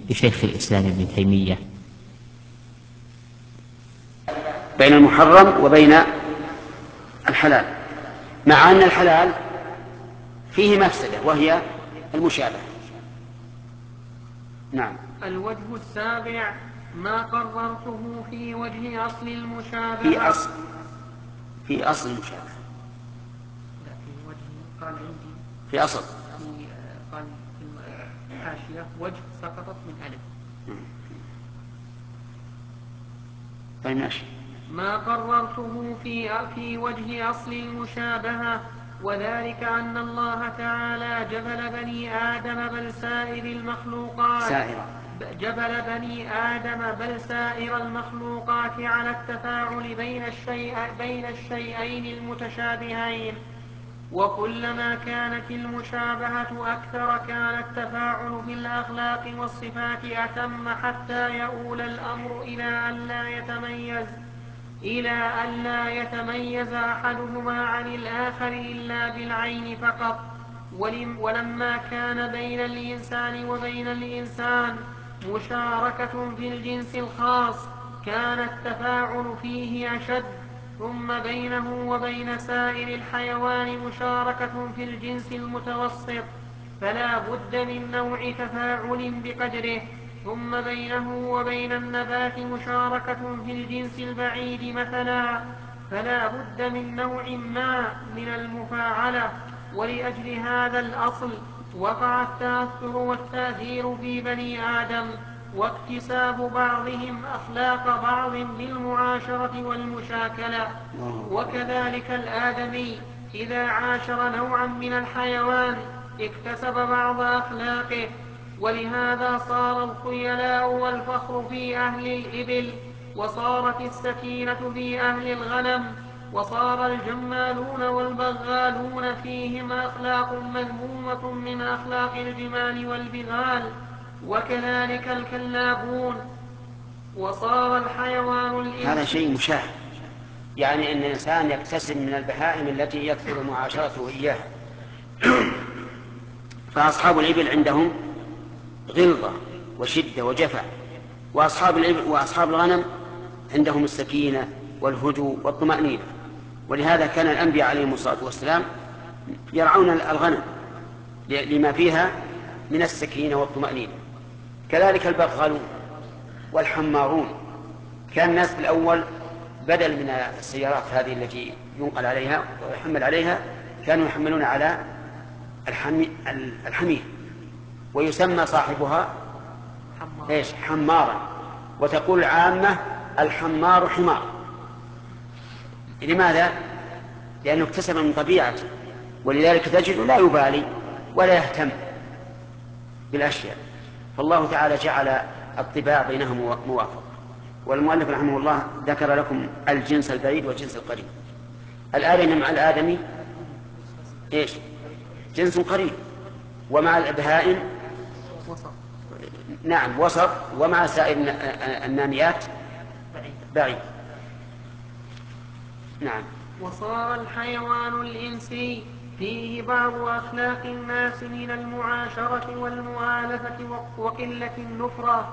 لشيخ الإسلام ابن تيمية. بين المحرم وبين الحلال، مع أن الحلال فيه مفسدة وهي المشابهة. نعم. الوجه السابع ما قررته في وجه أصل المشابهة. في أصل المشابهة. لا، في وجه قال عندي في أصل قال في الحاشية وجه سقطت من ألف. طيب ماشي. ما قررته في وجه أصل المشابهة، وذلك أن الله تعالى جبل بني آدم بل سائر المخلوقات على التفاعل بين الشيئين المتشابهين، وكلما كانت المشابهة أكثر كان التفاعل في الأخلاق والصفات أتم، حتى يؤول الأمر إلى أن لا يتميز أحدهما عن الآخر إلا بالعين فقط. ولما كان بين الإنسان وبين الإنسان مشاركة في الجنس الخاص كان التفاعل فيه أشد، ثم بينه وبين سائر الحيوان مشاركة في الجنس المتوسط فلا بد من نوع تفاعل بقدره، ثم بينه وبين النبات مشاركة في الجنس البعيد مثلا فلا بد من نوع ما من المفاعلة. ولأجل هذا الأصل وقع التأثر والتأثير في بني آدم، واكتساب بعضهم أخلاق بعض بالمعاشرة والمشاكلة. وكذلك الآدمي إذا عاشر نوعا من الحيوان اكتسب بعض أخلاقه، ولهذا صار الخيلاء والفخر في أهل الإبل، وصارت السكينة في أهل الغنم، وصار الجمالون والبغالون فيهم أخلاق مذمومة من أخلاق الجمال والبغال، وكذلك الكلابون. وصار الحيوان هذا شيء مشاهد، يعني أن الإنسان يكتسب من البهائم التي يكثر معاشرته إياها. فأصحاب الإبل عندهم غلظة وشدة وجفع، وأصحاب الغنم عندهم السكينة والهدوء والطمأنينة. ولهذا كان الأنبياء عليهم الصلاة والسلام يرعون الغنم لما فيها من السكينة والطمأنينة. كذلك البغالون والحمارون، كان الناس في الأول بدل من السيارات هذه التي ينقل عليها ويحمل عليها كانوا يحملون على الحمير، ويسمى صاحبها حمارا، وتقول العامة الحمار حمار. لماذا؟ لأنه اكتسب من طبيعته، ولذلك تجد لا يبالي ولا يهتم بالأشياء. فالله تعالى جعل الطباع بينهم موافق. والمؤلف رحمه الله ذكر لكم الجنس البعيد والجنس القريب. الآدمي مع الآدمي جنس قريب، ومع البهائم نعم وسط، ومع سائر الناميات بعيد. نعم. وصار الحيوان الإنسي فيه بعض أخلاق الناس من المعاشرة والمؤالفة وقلة النفرة.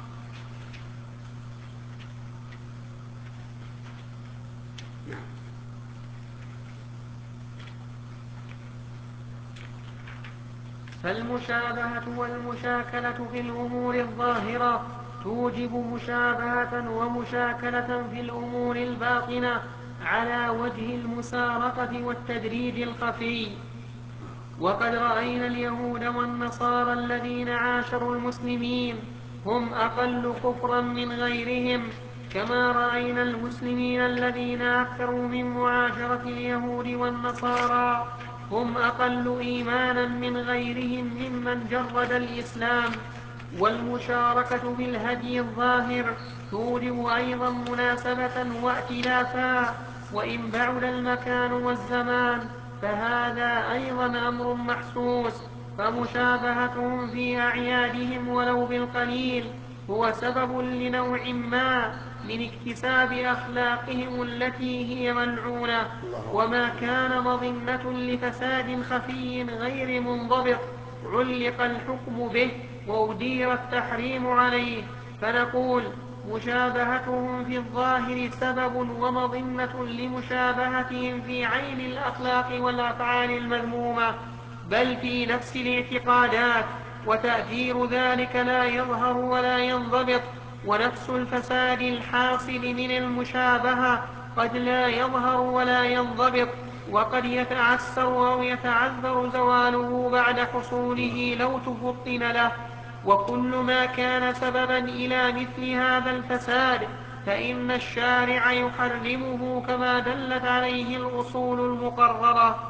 فالمشابهة والمشاكلة في الأمور الظاهرة توجب مشابهة ومشاكلة في الأمور الباطنة على وجه المسارقة والتدريج الخفي. وقد رأينا اليهود والنصارى الذين عاشروا المسلمين هم أقل كفرا من غيرهم، كما رأينا المسلمين الذين أكثروا من معاشرة اليهود والنصارى هم أقل إيمانا من غيرهم ممن جرد الإسلام. والمشاركة في الهدي الظاهر توجب أيضا مناسبة وائتلافا، وإن بعد المكان والزمان فهذا أيضا أمر محسوس. فمشابهتهم في أعيادهم ولو بالقليل هو سبب لنوع ما من اكتساب أخلاقهم التي هي ملعونة، وما كان مظنة لفساد خفي غير منضبط علق الحكم به وأدير التحريم عليه، فنقول مشابهتهم في الظاهر سبب ومظنة لمشابهتهم في عين الأخلاق والأفعال المذمومة، بل في نفس الاعتقادات، وتأثير ذلك لا يظهر ولا ينضبط. ونفس الفساد الحاصل من المشابهة قد لا يظهر ولا ينضبط، وقد يتعسر أو يتعذر زواله بعد حصوله لو تفطن له. وكل ما كان سببا إلى مثل هذا الفساد فإن الشارع يحرمه كما دلت عليه الأصول المقررة.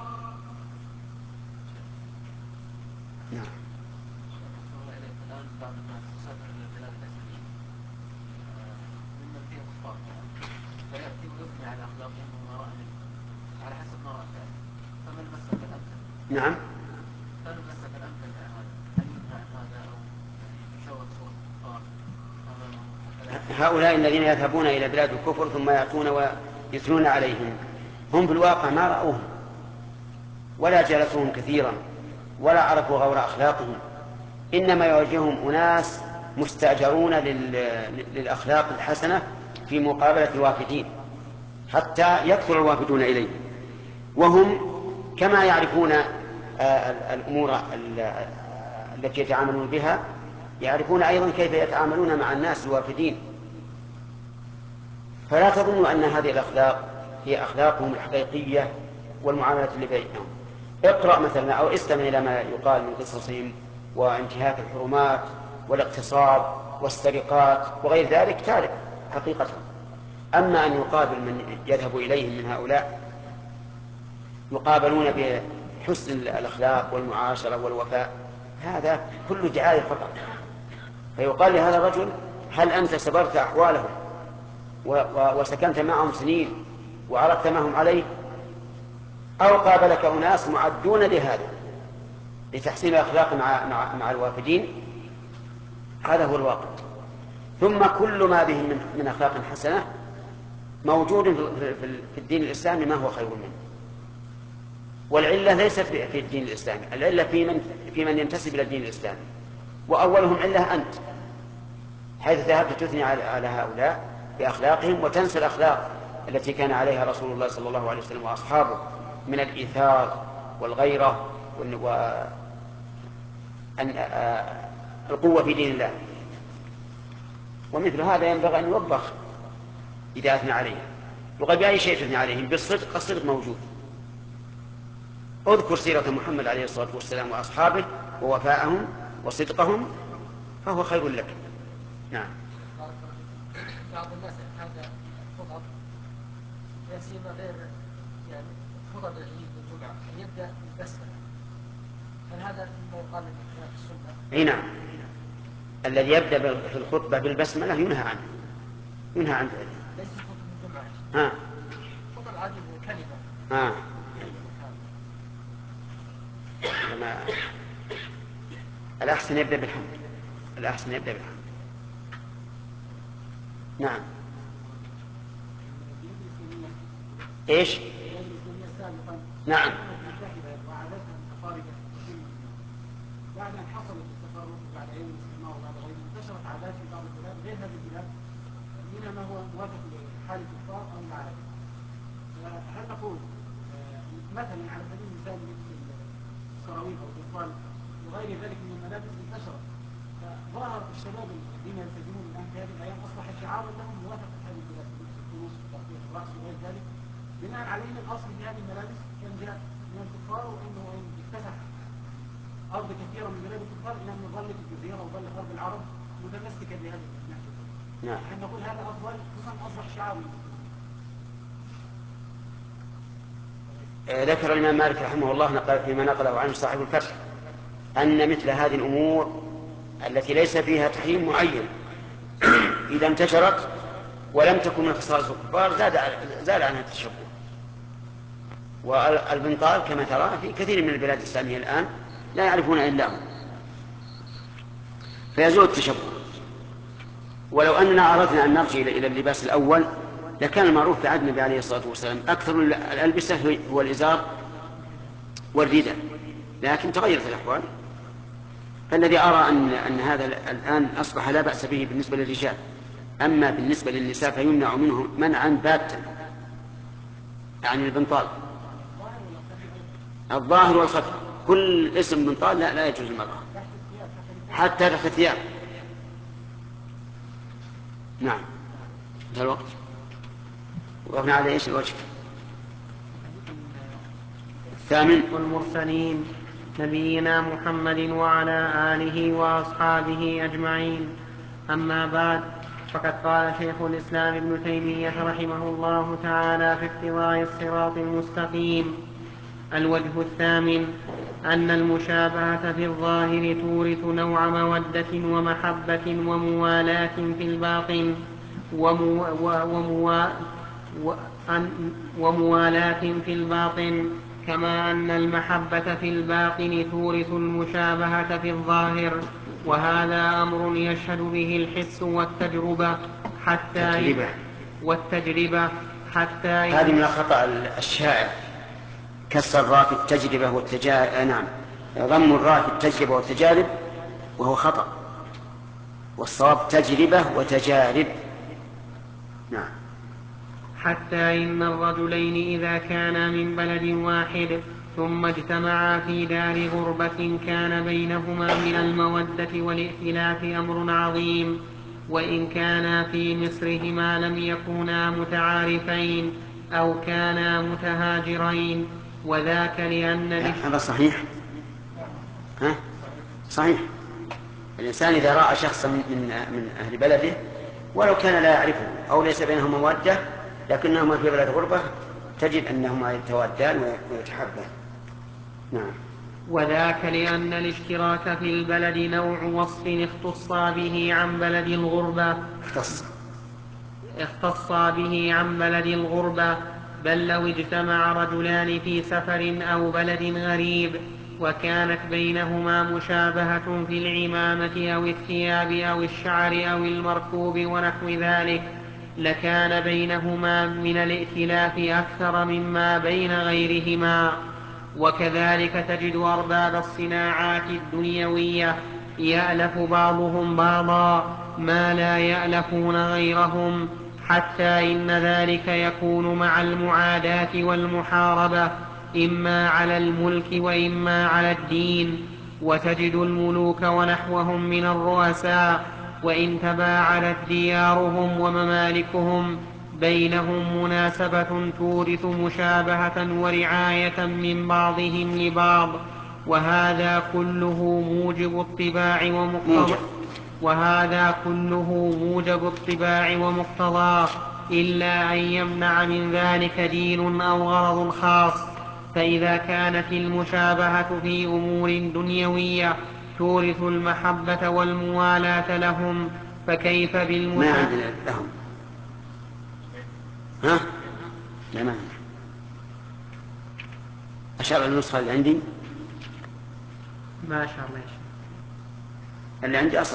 نعم. هؤلاء الذين يذهبون إلى بلاد الكفر ثم يأتون ويثنون عليهم، هم في الواقع ما رأوهم ولا جلسوهم كثيرا ولا عرفوا غور أخلاقهم، إنما يواجههم أناس مستأجرون للأخلاق الحسنة في مقابلة الوافدين حتى يكثر الوافدون إليه، وهم كما يعرفون الأمور التي يتعاملون بها يعرفون أيضا كيف يتعاملون مع الناس الوافدين. فلا تظنوا أن هذه الأخلاق هي أخلاقهم الحقيقية والمعاملة اللي بينهم. اقرأ مثلا أو استمع إلى ما يقال من قصصهم وانتهاك الحرمات والاغتصاب والسرقات وغير ذلك تعرف حقيقتهم. أما أن يقابل من يذهب إليهم من هؤلاء يقابلون بحسن الأخلاق والمعاشرة والوفاء، هذا كله دعاية فقط. فيقال لهذا الرجل هل أنت سبرت أحوالهم وسكنت معهم سنين وعرفت ما هم عليه، أو قابلك أناس معدون لهذا لتحسين الأخلاق مع الوافدين؟ هذا هو الواقع. ثم كل ما به من أخلاق حسنة موجود في الدين الإسلامي ما هو خير منه، والعلة ليست في الدين الإسلامي، العلة في من ينتسب إلى الدين الإسلامي، وأولهم علة أنت، حيث ذهبت تثني على هؤلاء بأخلاقهم وتنسى الأخلاق التي كان عليها رسول الله صلى الله عليه وسلم وأصحابه من الإيثار والغيرة والقوة في دين الله. ومثل هذا ينبغي أن يوبخ إذا أثنى عليهم، وقد بأي شيء تثني عليهم بالصدق، الصدق موجود. اذكر سيرة محمد عليه الصلاة والسلام وأصحابه ووفاءهم وصدقهم فهو خير لك. نعم. بعض الناس هذا خطب لا سيما غير يعني خطب العيد والجمعة أن يبدأ بالبسملة، هل هذا ما يقال من خلاف السنة؟ أي نعم، الذي يبدأ في الخطبة بالبسملة ينهى عنه، ينهى عن ذلك. ليس خطب الجمعة، خطب العادي كلمة. لما الأحسن يبدأ بالحمد، الأحسن يبدأ بالحمد. نعم. إيش؟ نعم. بعد أن حصلت التفرق بعد أيام الاستعمار وبعد غيره انتشرت عادات في بعض البلاد غير هذه البلاد منها ما هو موافق لحال الكفار أو المعارك. هل نقول مثلا على سبيل المثال مثل السراويل أو الأطفال وغير ذلك من الملابس انتشرت، فظهر الشباب الذين يلتزمون الآن في هذه الأيام أصبح شعارا لهم موافقة هذه البلاد الفلوس والترفيه والرقص وغير ذلك، بناء على أن الأصل في هذه الملابس كان جاء من الكفار، وأنه اكتسح أرض كثيرة من بلاد الكفار إلى أن ظلت الجزيرة وظلت أرض العرب متمسكة بهذه الناحية. نعم. أن نقول هذا أفضل خصوصا أصبح شعار. ذكر الإمام مالك رحمه الله فيما نقله عنه صاحب الفتح أن مثل هذه الأمور التي ليس فيها تحريم معين إذا انتشرت ولم تكن من خصائص الكفار زاد عنها التشبه. والبنطال كما ترى في كثير من البلاد الإسلامية الآن لا يعرفون إلا هم، فيزول التشبه. ولو أننا أردنا أن نرجع إلى اللباس الأول لكان المعروف في عهد النبي عليه الصلاة والسلام أكثر الألبسة هو الإزار والرداء، لكن تغيرت الأحوال. فالذي أرى أن هذا الآن أصبح لا بأس به بالنسبة للرجال، أما بالنسبة للنساء فيمنع منه منعا باتا، يعني البنطال الظاهر والخفي، كل اسم بنطال لا يجوز المرأة حتى تحت الثياب. نعم. هذا الوقت وقفنا على ايش الوجه الثامن. والمرسلين نبينا محمد وعلى آله وأصحابه أجمعين. أما بعد، فقد قال شيخ الإسلام ابن تيمية رحمه الله تعالى في اقتضاء الصراط المستقيم: الوجه الثامن أن المشابهة في الظاهر تورث نوع مودة ومحبة وموالاة في الباطن وموالاة في الباطن، كما أن المحبة في الباطن تورث المشابهة في الظاهر، وهذا أمر يشهد به الحس والتجربة حتى هذه من الخطأ الشائع، كسر الراء في التجربة نعم، ضم الراء في التجربة والتجارب، وهو خطأ، والصواب تجربة وتجارب. نعم. حتى إن الرجلين إذا كانا من بلد واحد ثم اجتمعا في دار غربة كان بينهما من المودة والائتلاف أمر عظيم، وإن كانا في مصرهما لم يكونا متعارفين أو كانا متهاجرين، وذاك لأن هذا صحيح. صحيح. الإنسان إذا رأى شخصا من أهل بلده ولو كان لا يعرفه أو ليس بينهم مودة لكنهما في بلد غربة تجد أنهما يتودان ويتحبان. نعم. وذاك لأن الاشتراك في البلد نوع وصف اختص به عن بلد الغربة، بل لو اجتمع رجلان في سفر أو بلد غريب وكانت بينهما مشابهة في العمامة أو الثياب أو الشعر أو المركوب ونحو ذلك لكان بينهما من الائتلاف أكثر مما بين غيرهما. وكذلك تجد أرباب الصناعات الدنيوية يألف بعضهم بعضا ما لا يألفون غيرهم، حتى إن ذلك يكون مع المعاداة والمحاربة إما على الملك وإما على الدين. وتجد الملوك ونحوهم من الرؤساء وإن تباعدت ديارهم وممالكهم بينهم مناسبة تورث مشابهة ورعاية من بعضهم لبعض، وهذا كله موجب الطباع ومقتضاه، إلا أن يمنع من ذلك دين أو غرض خاص. فإذا كانت المشابهة في أمور دنيوية تورث المحبة والموالاة لهم، فكيف بالمشابهة لهم؟ لا، ما أشار النسخة اللي عندي، ما شاء الله اللي عندي أصح.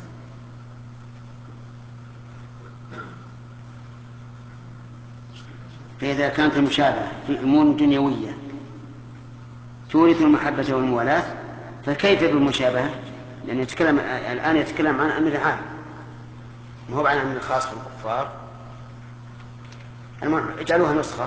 فإذا كانت المشابهة في أمور دنيوية تورث المحبة والموالاة، فكيف بالمشابهة؟ لأن الآن يتكلم عن أمر عام، ما هو عن أمر خاص بالكفار. اجعلوها نسخة.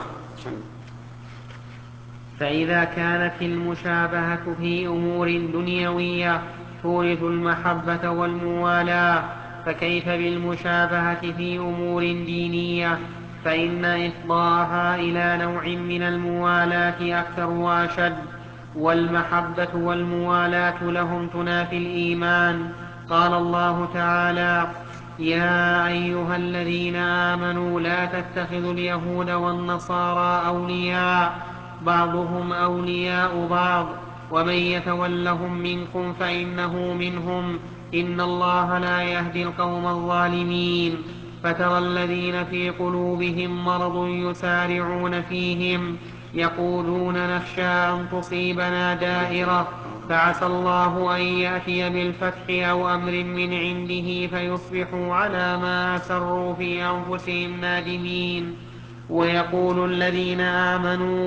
فإذا كانت المشابهة في أمور دنيوية تورث المحبة والموالاة، فكيف بالمشابهة في أمور دينية؟ فإن إفضاءها إلى نوع من الموالاة أكثر وأشد، والمحبة والموالاة لهم تنافي الإيمان. قال الله تعالى: يا أيها الذين آمنوا لا تتخذوا اليهود والنصارى أولياء بعضهم أولياء بعض ومن يتولهم منكم فإنه منهم إن الله لا يهدي القوم الظالمين. فترى الذين في قلوبهم مرض يسارعون فيهم يقولون نخشى أن تصيبنا دائرة فعسى الله أن يأتي بالفتح أو أمر من عنده فيصبحوا على ما أسروا في أنفسهم نادمين. ويقول الذين آمنوا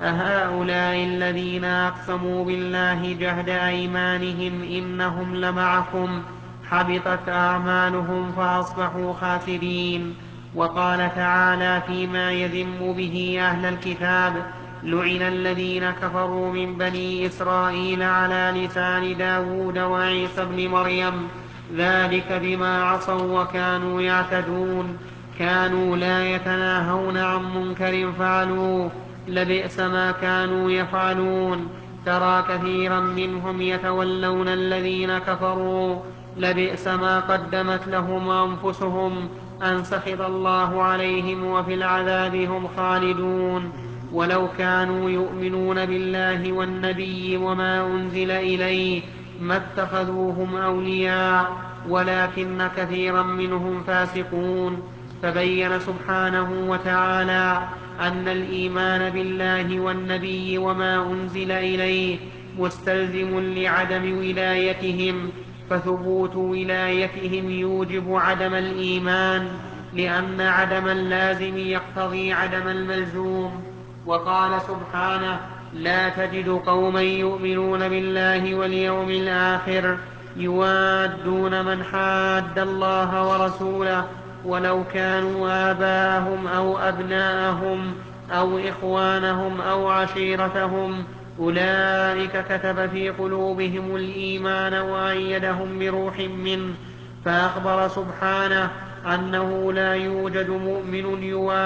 أهؤلاء الذين أقسموا بالله جهد أيمانهم إنهم لمعكم حبطت أعمالهم فأصبحوا خاسرين. وقال تعالى فيما يذم به أهل الكتاب: لعن الذين كفروا من بني إسرائيل على لسان داود وعيسى ابن مريم ذلك بما عصوا وكانوا يعتدون كانوا لا يتناهون عن منكر فعلوه لبئس ما كانوا يفعلون. ترى كثيرا منهم يتولون الذين كفروا لبئس ما قدمت لهم أنفسهم أن سخط الله عليهم وفي العذاب هم خالدون. ولو كانوا يؤمنون بالله والنبي وما أنزل إليه ما اتخذوهم أولياء ولكن كثيرا منهم فاسقون. فبين سبحانه وتعالى أن الإيمان بالله والنبي وما أنزل إليه مستلزم لعدم ولايتهم، فثبوت ولايتهم يوجب عدم الإيمان، لأن عدم اللازم يقتضي عدم الملزوم. وقال سبحانه: لا تجد قوما يؤمنون بالله واليوم الآخر يوادون من حاد الله ورسوله ولو كانوا آباءهم أو أبناءهم أو إخوانهم أو عشيرتهم أولئك كتب في قلوبهم الإيمان وأيدهم بروح منه. فأخبر سبحانه أنه لا يوجد مؤمن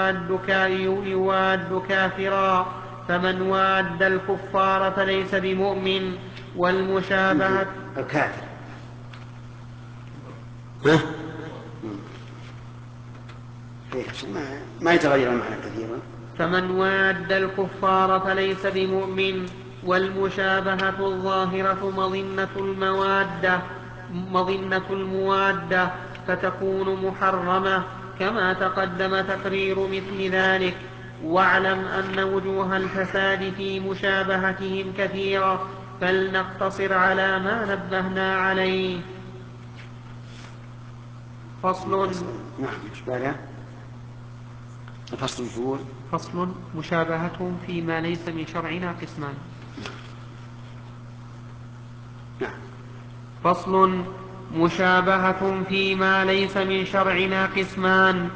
يواد كافرا، فمن واد الكفار فليس بمؤمن. والمشابهة الكافر ما يتغير المعنى كثيرا. فمن واد الكفار فليس بمؤمن. والمشابهة الظاهرة مظنة الموادة فتكون محرمة كما تقدم تقرير مثل ذلك. واعلم أن وجوه الفساد في مشابهتهم كثيرة، فلنقتصر على ما نبهنا عليه. فصل. فصل. مشابهتهم فيما ليس من شرعنا قسمان. فصل. مشابهة فيما ليس من شرعنا قسمان: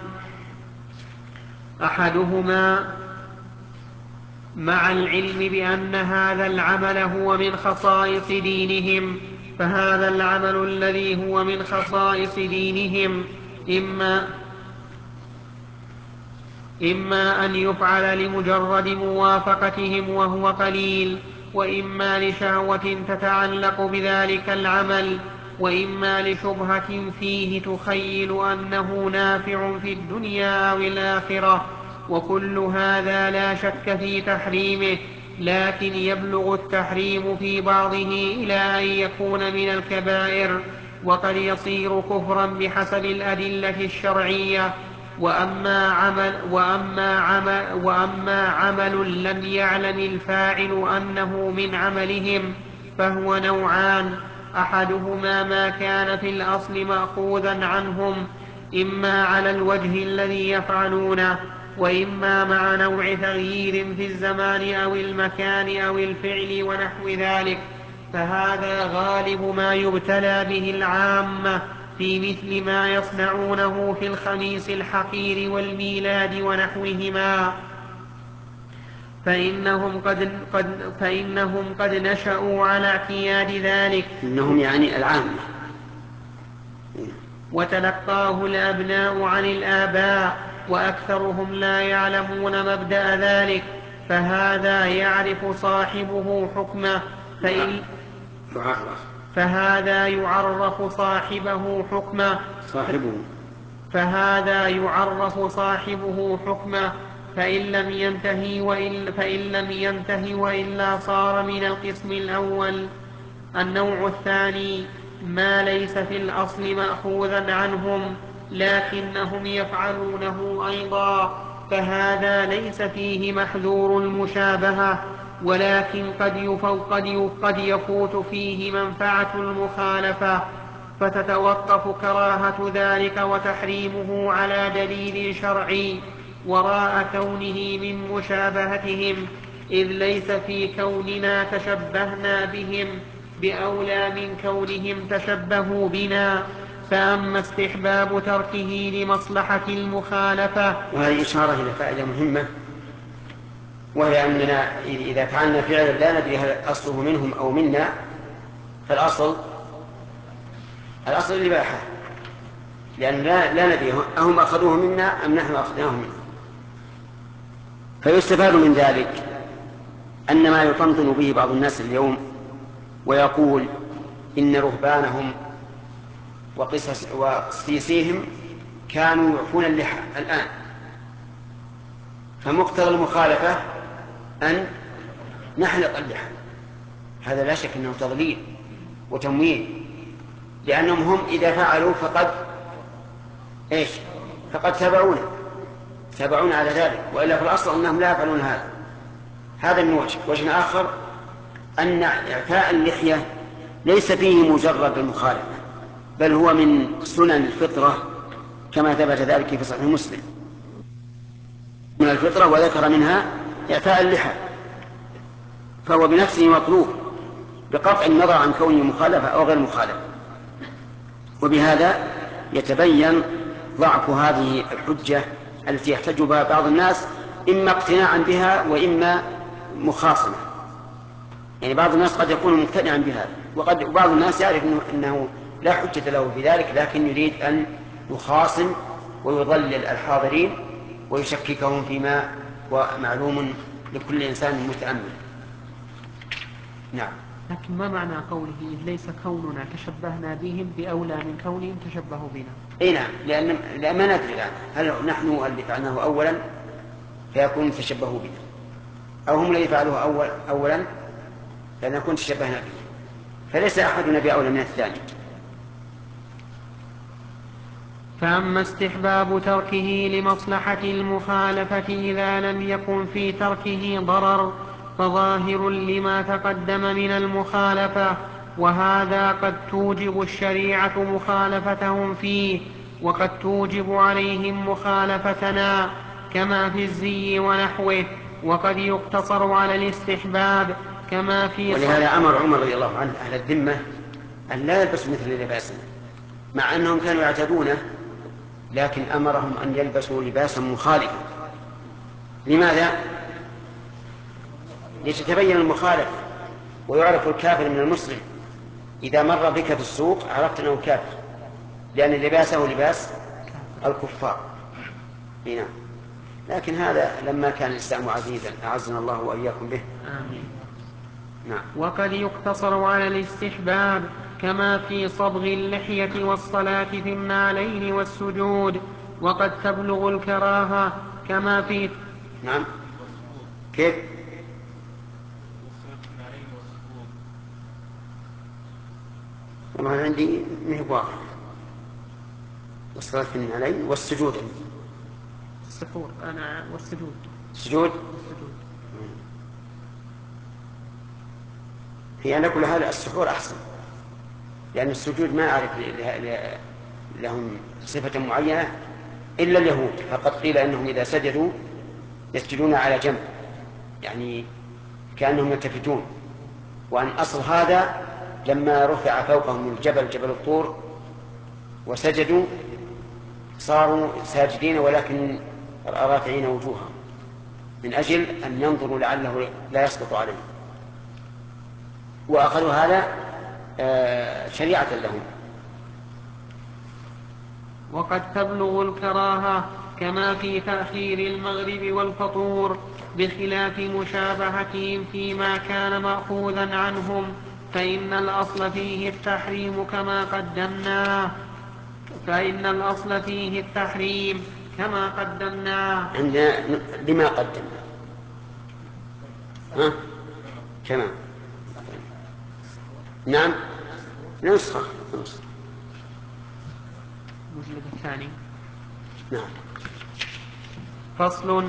أحدهما مع العلم بأن هذا العمل هو من خصائص دينهم، فهذا العمل الذي هو من خصائص دينهم إما أن يفعل لمجرد موافقتهم وهو قليل، وإما لشهوة تتعلق بذلك العمل، وإما لشبهة فيه تخيل أنه نافع في الدنيا أو الآخرة. وكل هذا لا شك في تحريمه، لكن يبلغ التحريم في بعضه إلى أن يكون من الكبائر، وقد يصير كفرا بحسب الأدلة الشرعية. وأما عمل لم يعلم الفاعل أنه من عملهم فهو نوعان: أحدهما ما كان في الأصل مأخوذا عنهم إما على الوجه الذي يفعلونه، وإما مع نوع تغيير في الزمان أو المكان أو الفعل ونحو ذلك، فهذا غالب ما يبتلى به العامة في مثل ما يصنعونه في الخميس الحقير والميلاد ونحوهما، فإنهم قد نشأوا على اعتياد ذلك. إنهم يعني العامة. وتلقاه الأبناء عن الآباء، وأكثرهم لا يعلمون مبدأ ذلك، فهذا يعرف صاحبه حكمه فهذا يعرف صاحبه حكمه فإن لم ينته وإلا صار من القسم الأول. النوع الثاني ما ليس في الأصل مأخوذا عنهم لكنهم يفعلونه أيضا، فهذا ليس فيه محذور المشابهة، ولكن قد يفوت فيه منفعة المخالفة، فتتوقف كراهة ذلك وتحريمه على دليل شرعي وراء كونه من مشابهتهم، إذ ليس في كوننا تشبهنا بهم بأولى من كونهم تشبهوا بنا. فأما استحباب تركه لمصلحة المخالفة. وهذه إشارة إلى فائدة مهمة، وهي أننا إذا فعلنا فعلا لا ندري هل أصله منهم أو منا، فالأصل الإباحة، لأن لا ندري أهم أخذوه منا أم نحن أخذناه منهم. فيستفاد من ذلك أن ما يطنطن به بعض الناس اليوم ويقول إن رهبانهم وقسيسيهم كانوا يعفون اللحى الآن، فمقتضى المخالفة أن نحلق اللحى. هذا لا شك أنه تضليل وتمويل، لأنهم هم إذا فعلوا فقد تابعونا على ذلك، وإلا في الأصل أنهم لا يفعلون هذا من وجه آخر أن إعفاء اللحية ليس فيه مجرد المخالفة، بل هو من سنن الفطرة كما ثبت ذلك في صحيح مسلم من الفطرة، وذكر منها إعفاء اللحى، فهو بنفسه مطلوب بقطع النظر عن كونه مخالفة أو غير مخالفة. وبهذا يتبين ضعف هذه الحجة التي يحتج بها بعض الناس، إما اقتناعا بها وإما مخاصمة. يعني بعض الناس قد يكون مقتنعا بها، وبعض الناس يعرف أنه لا حجة له بذلك، لكن يريد أن يخاصم ويضلل الحاضرين ويشككهم فيما هو معلوم لكل إنسان متأمل. نعم. لكن ما معنى قوله إذ ليس كوننا تشبهنا بهم بأولى من كونهم تشبهوا بنا؟ اي نعم، لأن ما ندري الآن هل نحن اللي فعلناه أولا فيكون تشبهوا بنا، أو هم الذي فعلوه أولا فنكون تشبهنا به، فليس أحدنا بأولى من الثاني. فأما استحباب تركه لمصلحة المخالفة إذا لم يكن في تركه ضرر فظاهر لما تقدم من المخالفة، وهذا قد توجب الشريعة مخالفتهم فيه، وقد توجب عليهم مخالفتنا كما في الزي ونحوه، وقد يقتصر على الاستحباب كما في ولهذا أمر عمر رضي الله عنه أهل الذمة أن لا يلبسوا مثل لباسنا، مع أنهم كانوا يعتدونه، لكن أمرهم أن يلبسوا لباسا مخالفا. لماذا؟ ليتبين المخالف ويعرف الكافر من المسلم. إذا مر بك في السوق عرفت أنه كافر، لأن لباسه لباس الكفار. نعم. لكن هذا لما كان الإسلام عزيزا أعزنا الله وإياكم به. آمين. نعم. وقد يقتصر على الاستحباب كما في صبغ اللحية والصلاة في النعلين والسجود، وقد تبلغ الكراهة كما في نعم. كيف؟ والله عندي مهي واضح. والصلاة في النعلين والسجود السحور أنا والسجود. السجود هي أن كل هذا السحور أحسن، لأن السجود ما أعرف لهم صفة معينة إلا اليهود، فقد قيل أنهم إذا سجدوا يسجدون على جنب، يعني كأنهم يلتفتون. وأن أصل هذا لما رفع فوقهم الجبل جبل الطور وسجدوا صاروا ساجدين ولكن رافعين وجوههم من أجل أن ينظروا لعله لا يسقط عليهم، وأخذوا هذا شريعة لهم. وقد تبلغ الكراهة كما في تأخير المغرب والفطور، بخلاف مشابهتهم فيما كان مأخوذا عنهم، فإن الأصل فيه التحريم كما قدمناه. عندنا لما قدمنا كما نعم نسخة المجلد الثاني. نعم. فصل.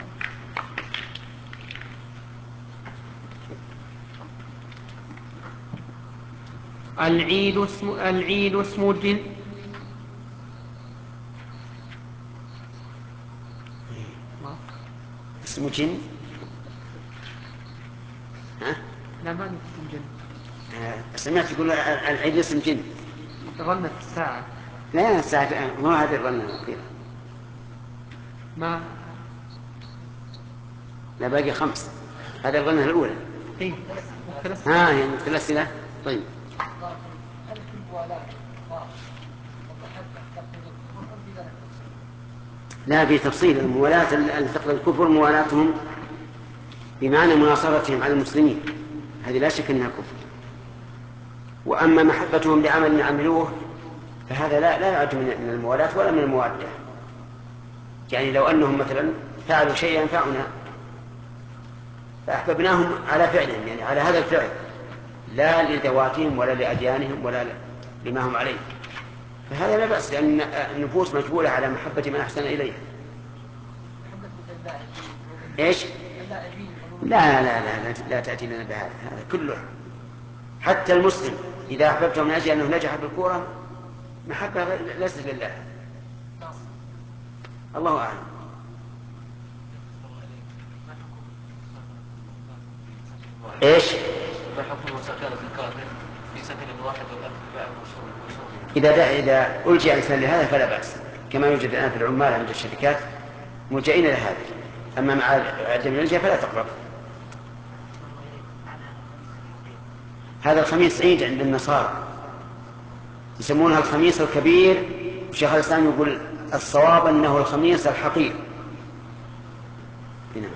العيد اسم جن اسم جن لا ما قلت اسم جن. سمعت يقول العيد اسم جن. ظنت الساعة. لا الساعة مو هذه الظنة الأخيرة. ما لا باقي 5. هذا الظنة الأولى. إيه. يعني ثلاث أسئلة. طيب. لا في تفصيل الموالاة التي تقتضي الكفر موالاتهم بمعنى مناصرتهم على المسلمين، هذه لا شك أنها كفر. وأما محبتهم لعمل عملوه فهذا لا يعد من الموالاة ولا من الموادة. يعني لو أنهم مثلا فعلوا شيئا ينفعنا فأحببناهم على فعلهم، يعني على هذا الفعل، لا لذواتهم ولا لأديانهم ولا لما هم عليه، فهذا لا بأس، لأن النفوس مجبولة على محبة من أحسن إليها. إيش؟ لا تأتي لنا بهذا، هذا كله. حتى المسلم إذا أحببته من أجل أنه نجح بالكورة محبة ليست لله. الله أعلم. إيش؟ ما حكم مساكنة الكافر في سكن واحد والأكل إذا ألجأ إنسان لهذا فلا بأس، كما يوجد الآن في العمال عند الشركات ملجئين لهذا. أما مع عدم الإلجاء فلا تقرب. هذا الخميس عيد عند النصارى يسمونها الخميس الكبير، وشيخ الإسلام يقول الصواب أنه الخميس الحقير. هنا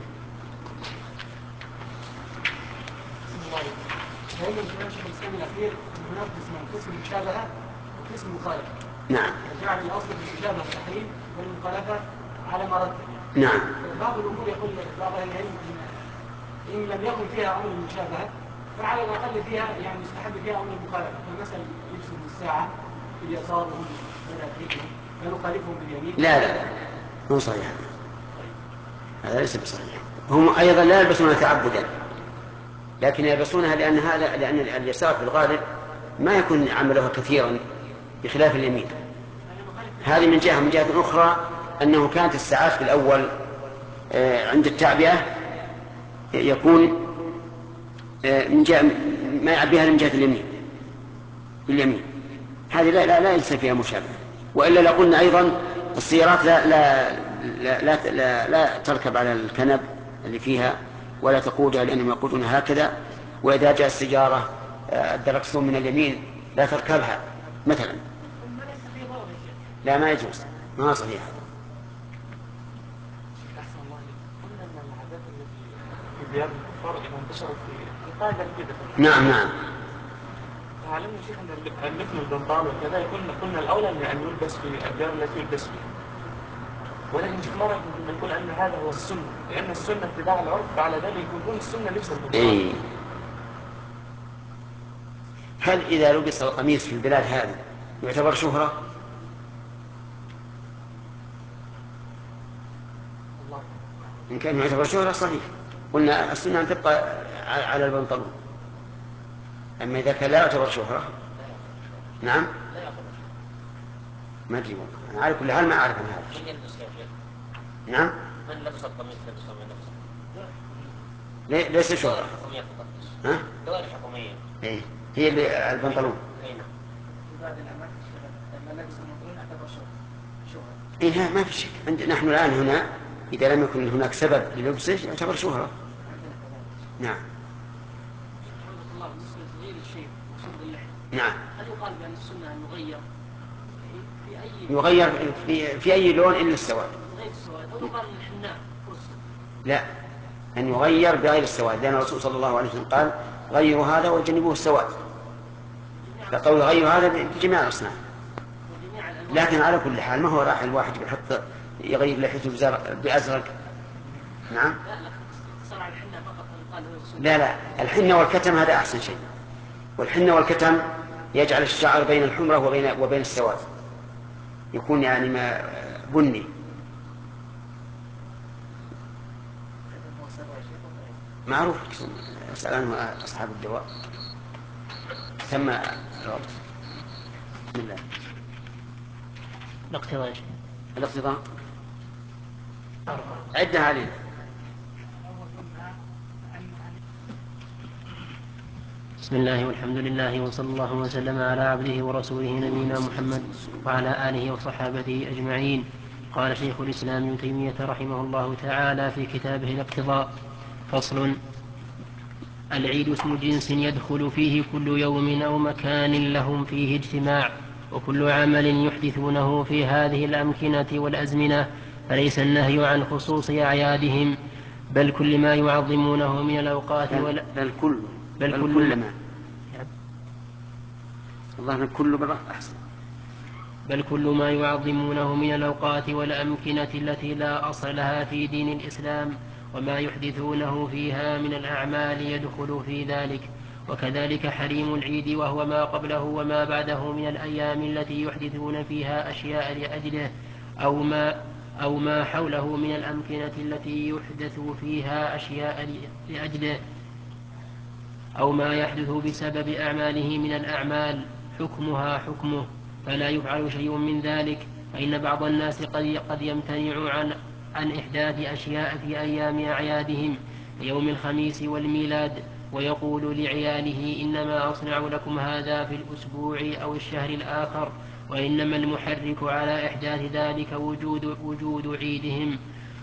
دائما في شيخ الإسلام الأخير هناك قسم المشابهة وقسم المخالفة. نعم. جعل الأصل في المشابهة التحريم والمخالفة على ما رتب. نعم. بعض الأمور يقول بعض أهل العلم إن لم يكن فيها أمر المشابهة فعلى الأقل فيها يعني يستحب فيها أمر المخالفة، فمثلا يلبسوا الساعة باليسار وهم بدأت ذكرهم فنخالفهم باليمين. لا مو صحيح، هذا ليس بصحيح. هم أيضا لا يلبسونها تعبدا، لكن يلبسونها لأن اليسار في الغالب ما يكون عملها كثيرا بخلاف اليمين. هذه من جهة أخرى أنه كانت الساعات في الأول عند التعبئة يكون من جهة ما يعبيها من جهة اليمين باليمين، هذه لا يلزم فيها مشابهة. وإلا لقلنا أيضا السيارات لا تركب على الكنب اللي فيها ولا تقودها، لأنهم يقودون هكذا. وإذا جاء السيارة الدركسون من اليمين لا تركبها مثلا. لا ما يجوز، ما صحيح. ديار الكفار منتشرة في القاعدة كده. نعم. تعلمنا شيخ أن اللبن البنطال وكذا قلنا الأولى أن يلبس في الديار التي يلبس فيها، ولكن في مرة نقول أن هذا هو السنة، لأن السنة اتباع العرف، فعلى ذلك يكون السنة لبس البنطال. هل إذا لبس القميص في البلاد هذه يعتبر شهرة؟ إن كان يعتبر شهرة صحيح، قلنا السنة أن تبقى على البنطلون. أما إذا كان لا يعتبر شهرة نعم ما أدري، أنا على كل حال ما أعرف عن هذا. نعم من لبس القميص لبسه من نفسه ليس شهرة. ها؟ دوائر حكومية. إيه هي اللي البنطلون. إيه ما في شيء. نحن الآن هنا إذا لم يكن هناك سبب للبسه يعتبر شهرة. نعم. نعم. هل يقال بأن السنة أن يغير في أي لون إلا السواد. غير السواد، أو يقال الحناء؟ لا، أن يغير بغير السواد، لأن الرسول صلى الله عليه وسلم قال غيروا هذا وجنبوه السواد، فقول غير هذا بجميع الأصناف. لكن على كل حال ما هو راح الواحد يحط يغير لحيته بأزرق. نعم. لا الحنة والكتم هذا أحسن شيء، والحنة والكتم يجعل الشعر بين الحمرة وبين السواد، يكون يعني ما بني. معروف، اسأل عنه أصحاب الدواء. تم الوقت. بسم الله. الاقتضاء عدها عليه. بسم الله والحمد لله وصلى الله وسلم على عبده ورسوله نبينا محمد وعلى آله وصحابته أجمعين. قال شيخ الإسلام ابن تيمية رحمه الله تعالى في كتابه الاقتضاء: فصل: العيد اسم جنس يدخل فيه كل يوم أو مكان لهم فيه اجتماع، وكل عمل يحدثونه في هذه الأمكنة والأزمنة، فليس النهي عن خصوص أعيادهم، بل كل ما يعظمونه من الأوقات بل كل ما الله كل مرة أحسن. بل كل ما يعظمونه من الأوقات والأمكنة التي لا أصل لها في دين الإسلام، وما يحدثونه فيها من الأعمال يدخل في ذلك. وكذلك حريم العيد وهو ما قبله وما بعده من الأيام التي يحدثون فيها أشياء لأجله، أو ما حوله من الأمكنة التي يحدث فيها أشياء لأجله، أو ما يحدث بسبب أعماله من الأعمال حكمها حكمه، فلا يفعل شيء من ذلك. فإن بعض الناس قد يمتنع عن إحداث أشياء في أيام أعيادهم كيوم الخميس والميلاد، ويقول لعياله: إنما أصنع لكم هذا في الأسبوع أو الشهر الآخر، وإنما المحرك على إحداث ذلك وجود عيدهم،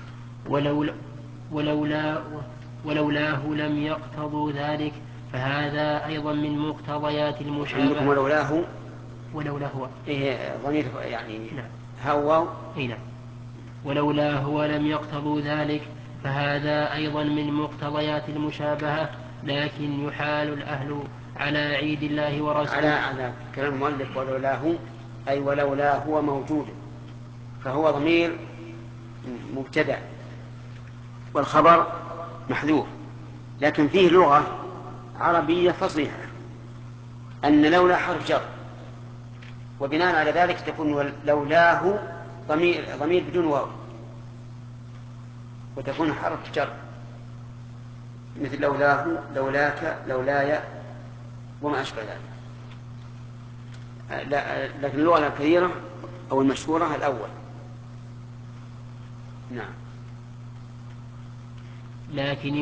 ولولاه لم يقتضوا ذلك، فهذا أيضا من مقتضيات المشابهة. عندكم ولولاه إيه ضمير يعني نعم. هو نعم. ولولا هو لم يقتضوا ذلك، فهذا أيضا من مقتضيات المشابهة، لكن يحال الأهل على عيد الله ورسوله. على كلام المؤلف ولولاه أي ولولا هو موجود، فهو ضمير مبتدأ والخبر محذوف، لكن فيه لغة عربية فصيحة أن لولا حرف جر، وبناء على ذلك تكون لولاه ضمير بدون واو، وتكون حرف جر مثل لولاه، لولاك، لولاي وما أشبه ذلك. لكن اللغة الكثيرة أو المشهورة الأول. نعم. لكن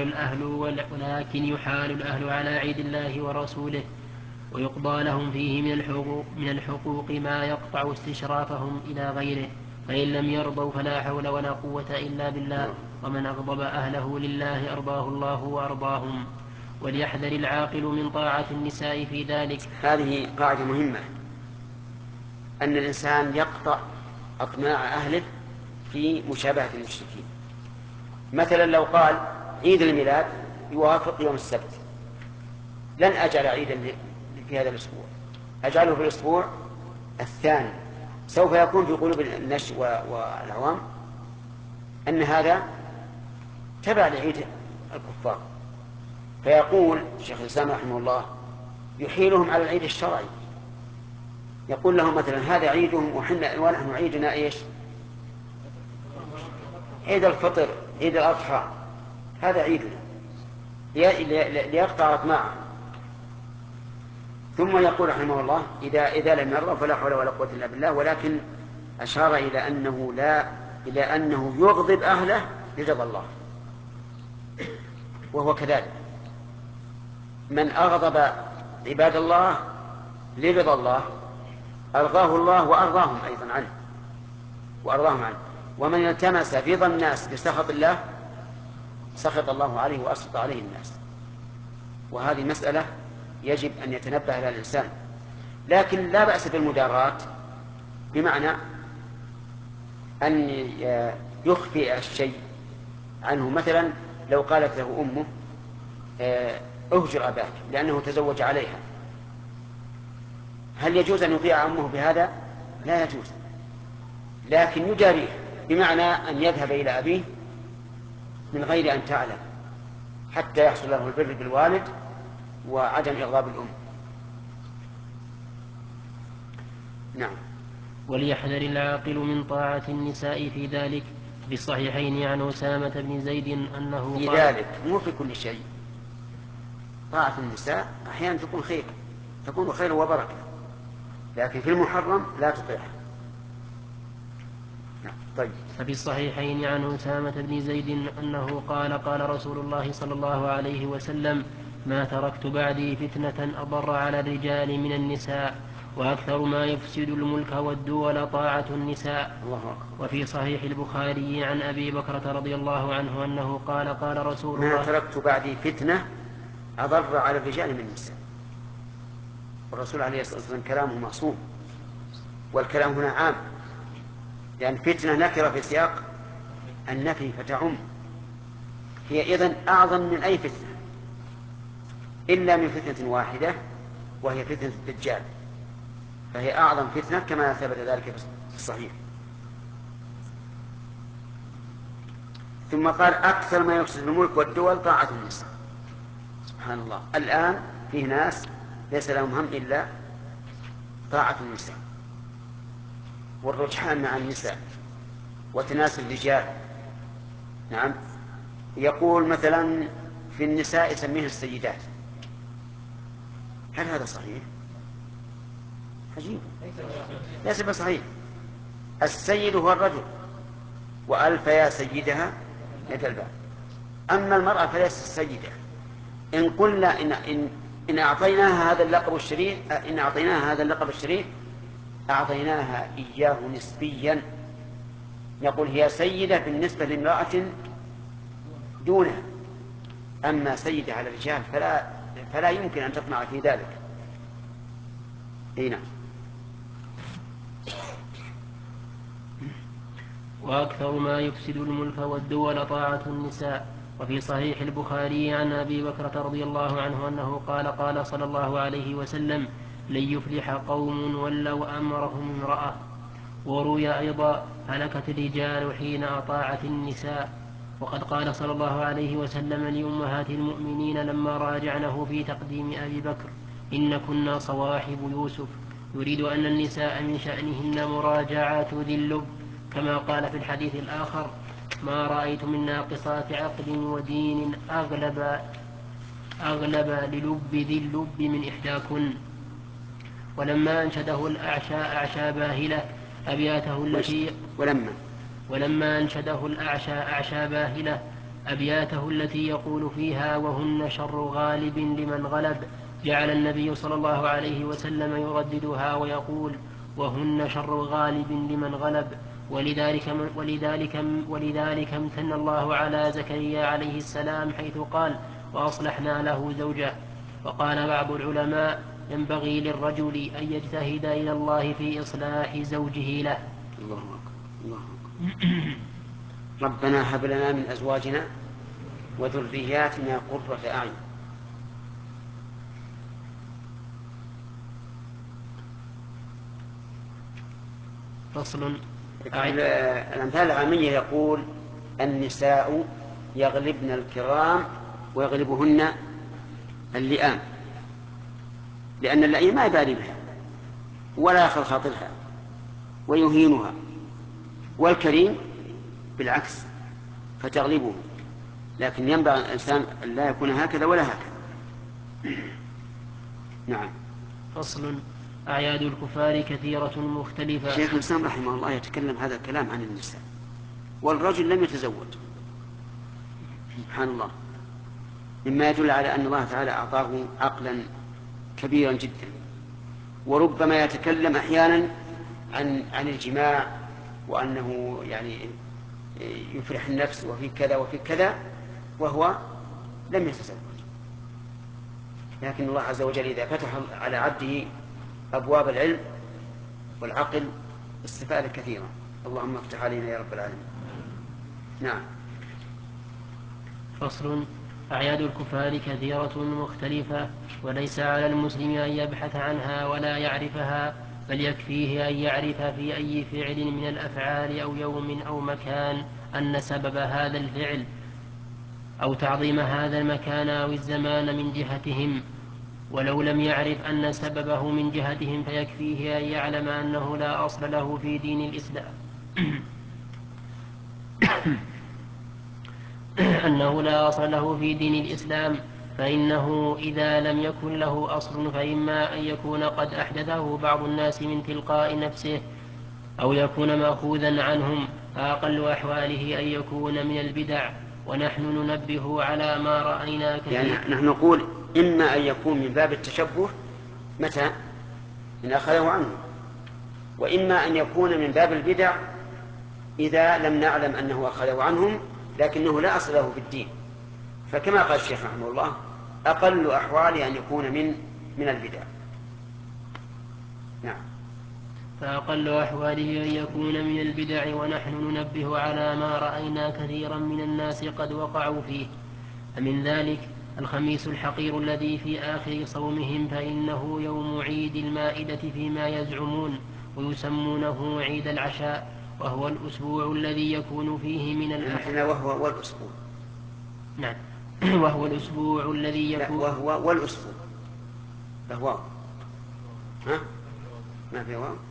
يحال الأهل على عيد الله ورسوله، ويقضى لهم فيه من الحقوق ما يقطع استشرافهم إلى غيره، فإن لم يرضوا فلا حول ولا قوة إلا بالله، ومن أغضب أهله لله أرضاه الله وأرضاهم. وليحذر العاقل من طاعة النساء في ذلك. هذه قاعدة مهمة، أن الإنسان يقطع أطماع أهله في مشابهة المشركين. مثلا لو قال عيد الميلاد يوافق يوم السبت، لن أجعل عيدا في هذا الأسبوع، أجعله في الأسبوع الثاني. سوف يكون في قلوب الناس والعوام أن هذا تبع لعيد الكفار، فيقول شيخ الإسلام رحمه الله يحيلهم على العيد الشرعي، يقول لهم مثلا هذا عيدهم ونحن عيدنا ايش؟ عيد الفطر، عيد الأضحى، هذا عيدنا، ليقطع أطماعهم. ثم يقول رحمه الله إذا لم يرضى فلا حول ولا قوة إلا بالله، ولكن أشار إلى أنه يغضب أهله لرضا الله، وهو كذلك. من أغضب عباد الله لرضا الله أرضاه الله وأرضاهم أيضا عنه ومن التمس رضا الناس بسخط الله سخط الله عليه وأسخط عليه الناس. وهذه مسألة يجب أن يتنبه لها الإنسان، لكن لا بأس بالمداراة، بمعنى أن يخفي الشيء عنه. مثلا لو قالت له أمه أهجر أباك لأنه تزوج عليها، هل يجوز أن يطيع أمه بهذا؟ لا يجوز، لكن يجاريه، بمعنى أن يذهب إلى أبيه من غير أن تعلم حتى يحصل له البر بالوالد وعدم إغضاب الأم. نعم. وليحذر العاقل من طاعة النساء في ذلك. في الصحيحين عن أسامة بن زيد أنه في قال: ذلك مو في كل شيء، طاعة النساء أحيانا تكون خير وبركة، لكن في المحرم لا تطيعها. طيب. ففي الصحيحين عن أسامة بن زيد أنه قال: قال رسول الله صلى الله عليه وسلم: ما تركت بعدي فتنة أضر على الرجال من النساء وأكثر ما يفسد الملك والدول طاعة النساء. الله أكبر. وفي صحيح البخاري عن أبي بكرة رضي الله عنه أنه قال قال رسول الله ما تركت بعدي فتنة أضر على الرجال من النساء. والرسول عليه الصلاة والسلام كلامه معصوم، والكلام هنا عام، لأن فتنة نكرة في سياق النفي فتعم، هي إذن أعظم من أي فتنة إلا من فتنة واحدة وهي فتنة الدجال، فهي أعظم فتنة كما ثبت ذلك في الصحيح. ثم قال أكثر ما يفسد الملك والدول طاعة النساء. سبحان الله، الآن فيه ناس ليس لهم هم إلا طاعة النساء والرجحان مع النساء وتناسل الرجال. نعم، يقول مثلا في النساء يسميه السيدات، هل هذا صحيح؟ عجيب، ليس بصحيح. السيد هو الرجل، وألف يا سيدها يد الباب. أما المرأة فليست السيدة. إن قلنا إن أعطيناها هذا اللقب الشريف، إن أعطيناها هذا اللقب الشريف أعطيناها إياه نسبيا، نقول هي سيدة بالنسبة لامرأة دونها، أما سيدة على الرجال فلا يمكن أن تطمع في ذلك. نعم. وأكثر ما يفسد الملك والدول طاعة النساء. وفي صحيح البخاري عن أبي بكرة رضي الله عنه أنه قال قال صلى الله عليه وسلم لن يفلح قوم ولوا أمرهم امرأة. وروي أيضا هلكت الرجال حين أطاعت النساء. وقد قال صلى الله عليه وسلم لأمهات المؤمنين لما راجعنه في تقديم أبي بكر إن كنا صواحب يوسف، يريد أن النساء من شأنهن مراجعات ذي اللب، كما قال في الحديث الآخر ما رأيت من ناقصات عقل ودين أغلب للب ذي اللب من إحداكن. ولما أنشده الأعشى أعشى باهلة أبياته التي ولما أنشده الأعشى أعشى باهلة أبياته التي يقول فيها وهن شر غالب لمن غلب، جعل النبي صلى الله عليه وسلم يرددها ويقول وهن شر غالب لمن غلب. ولذلك امتن الله على زكريا عليه السلام حيث قال وأصلحنا له زوجه. وقال بعض العلماء ينبغي للرجل أن يجتهد إلى الله في إصلاح زوجه له. الله أكبر، الله أكبر. ربنا هب لنا من أزواجنا وذرياتنا قرة أعين. فصل. الأمثال العامية يقول النساء يغلبن الكرام ويغلبهن اللئام، لأن اللئيم ما يبالي بها ولا يأخذ خاطرها ويهينها، والكريم بالعكس فتغلبه، لكن ينبغي الإنسان أن لا يكون هكذا ولا هكذا. نعم. فصل. أعياد الكفار كثيرة مختلفة. شيخ الإسلام رحمه الله يتكلم هذا الكلام عن النساء، والرجل لم يتزوج، سبحان الله، مما يدل على أن الله تعالى أعطاه عقلا كبيرا جدا، وربما يتكلم أحيانا عن الجماع وأنه يعني يفرح النفس وفي كذا وفي كذا وهو لم يتزوج. لكن الله عز وجل إذا فتح على عبده أبواب العلم والعقل استفاد كثيرا. اللهم افتح علينا يا رب العالمين. نعم. فصل. أعياد الكفار كثيرة مختلفة، وليس على المسلم أن يبحث عنها ولا يعرفها، بل يكفيه أن يعرف في أي فعل من الأفعال أو يوم أو مكان أن سبب هذا الفعل أو تعظيم هذا المكان أو الزمان من جهتهم، ولو لم يعرف أن سببه من جهتهم فيكفيه أن يعلم أنه لا أصل له في دين الإسلام أنه لا أصل له في دين الإسلام، فإنه إذا لم يكن له أصل فإما أن يكون قد أحدثه بعض الناس من تلقاء نفسه أو يكون مأخوذا عنهم، فأقل أحواله أن يكون من البدع. ونحن ننبه على ما رأينا كثيرا. يعني نحن نقول إما أن يكون من باب التشبه متى إن أخذه عنه، وإما أن يكون من باب البدع إذا لم نعلم أنه أخذه عنهم لكنه لا أصل له في الدين. فكما قال الشيخ رحمه الله أقل أحواله أن يكون من البدع. نعم. فأقل أحواله أن يكون من البدع، ونحن ننبه على ما رأينا كثيرا من الناس قد وقعوا فيه. فمن ذلك الخميس الحقير الذي في آخر صومهم، فإنه يوم عيد المائدة فيما يزعمون، ويسمونه عيد العشاء، وهو الأسبوع الذي يكون فيه من الأحد. وهو والأسبوع. نعم. وهو الأسبوع الذي يكون وهو والأسبوع. فهو ها ما في واو.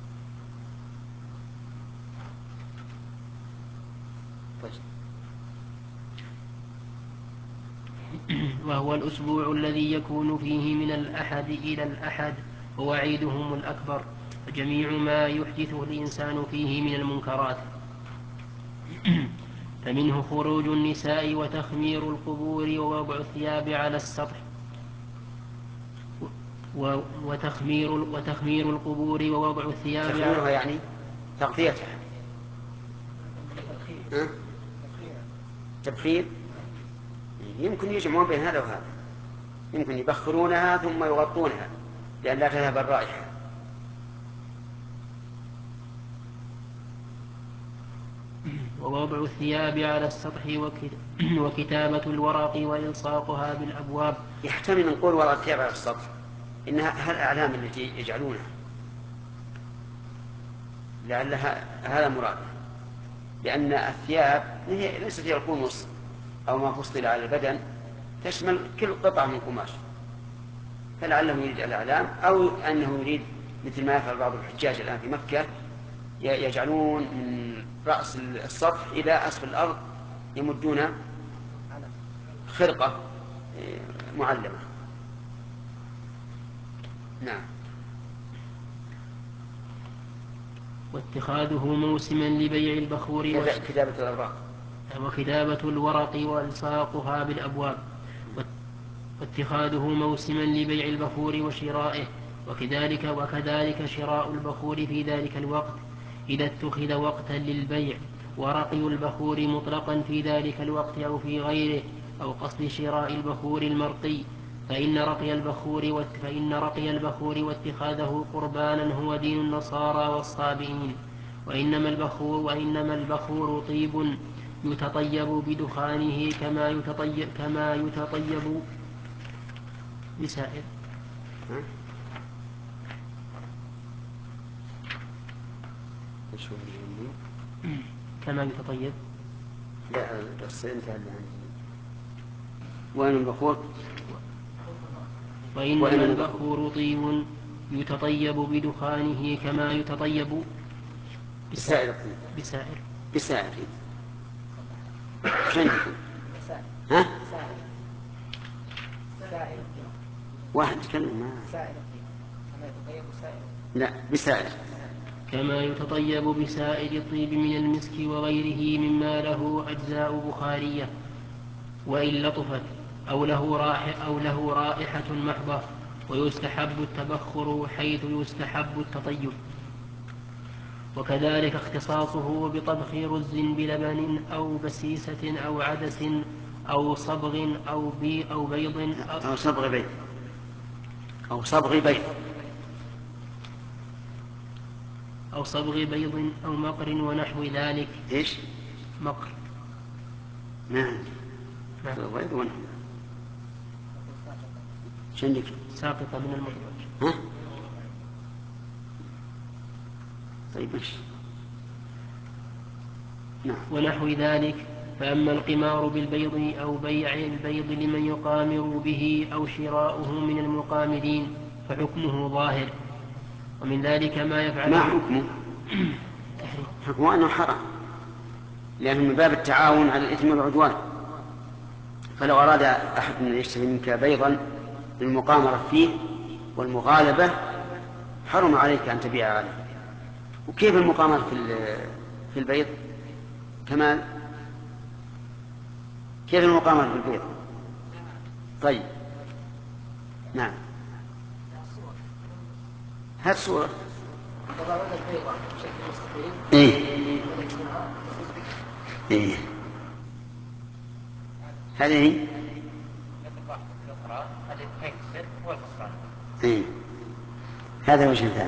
وهو الأسبوع الذي يكون فيه من الأحد إلى الأحد، هو عيدهم الأكبر، وجميع ما يحدثه الإنسان فيه من المنكرات. فمنه خروج النساء وتخمير القبور ووضع الثياب على السطح وتخمير القبور ووضع الثياب تخميرها يعني تغطيتها. تبخير يمكن يجمعون بين هذا وهذا، يمكن يبخرونها ثم يغطونها لأن لا تذهب الرائحة. ووضع الثياب على السطح وكتابة الورق وإلصاقها بالأبواب. يحتمل نقول وضع الثياب على السطح إنها الأعلام التي يجعلونها، لعلها هذا مراد، لأن الثياب هي ليست هي القمص أو ما فصل على البدن، تشمل كل قطعة من قماش، فلعله يريد الأعلام أو أنه يريد مثل ما يفعل بعض الحجاج الآن في مكة، يجعلون من رأس السطح إلى أسفل الأرض يمدون خرقة معلمة. نعم. واتخاذه موسما لبيع البخور كتابة الأوراق وكتابة الورق وإلصاقها بالأبواب، واتخاذه موسما لبيع البخور وشرائه، وكذلك شراء البخور في ذلك الوقت إذا اتخذ وقتا للبيع، ورقي البخور مطلقا في ذلك الوقت أو في غيره، أو قصد شراء البخور المرقي، فإن رقي البخور واتخاذه قربانا هو دين النصارى والصابئين. وإنما البخور طيب يتطيب بدخانه كما يتطيب بسائر كما يتطيب. لا بس انتهى اللي عندي. وإن البخور وإنما البخور طيب يتطيب بدخانه كما يتطيب بسائر ها؟ واحد تكلم لا بسائر كما يتطيب بسائر الطيب من المسك وغيره مما له أجزاء بخارية وإن لطفت أو له رائحة محضة، ويستحب التبخر حيث يستحب التطيب. وكذلك اختصاصه بطبخ رز بلبن أو بسيسة أو عدس أو صبغ أو بيض أو صبغ بيض أو مقر ونحو ذلك. إيش؟ مقر. نعم. بيض ونحو شندك ساقطة من المخرج. ها؟ طيب ماشي. نعم. ونحو ذلك. فأما القمار بالبيض أو بيع البيض لمن يقامر به أو شراؤه من المقامرين فحكمه ظاهر. ومن ذلك ما يفعله. ما حكمه؟ حكمه أنه حرام، لأنه من باب التعاون على الإثم والعدوان. فلو أراد أحد من يشتري منك بيضا للمقامرة فيه والمغالبة حرم عليك أن تبيع عليه. وكيف المقامرة في البيض؟ كمال كيف المقامرة في البيض؟ طيب نعم. هات صورة. إيه هذه إيه هذا وجه ثاني.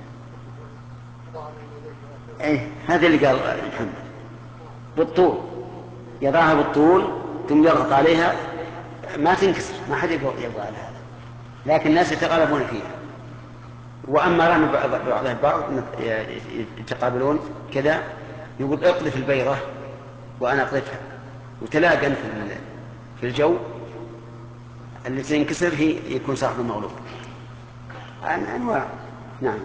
إيه هذا اللي قال محمد بالطول، يضعها بالطول ثم يضغط عليها ما تنكسر، ما حد يبغى على هذا، لكن الناس يتغالبون فيها. وأما رمي بعضها البعض يتقابلون كذا، يقول اقذف البيضة وأنا أقذفها، وتلاقى أنت في الجو اللي تنكسر هي يكون صاحب المغلوب. أنواع. نعم.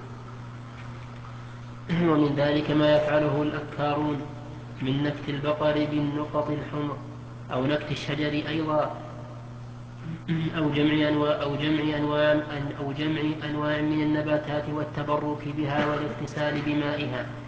ومن ذلك ما يفعله الأكارون من نكت البقر بالنقط الحمر، أو نكت الشجر أيضا، أو جمع أنواع من النباتات والتبرك بها والاغتسال بمائها.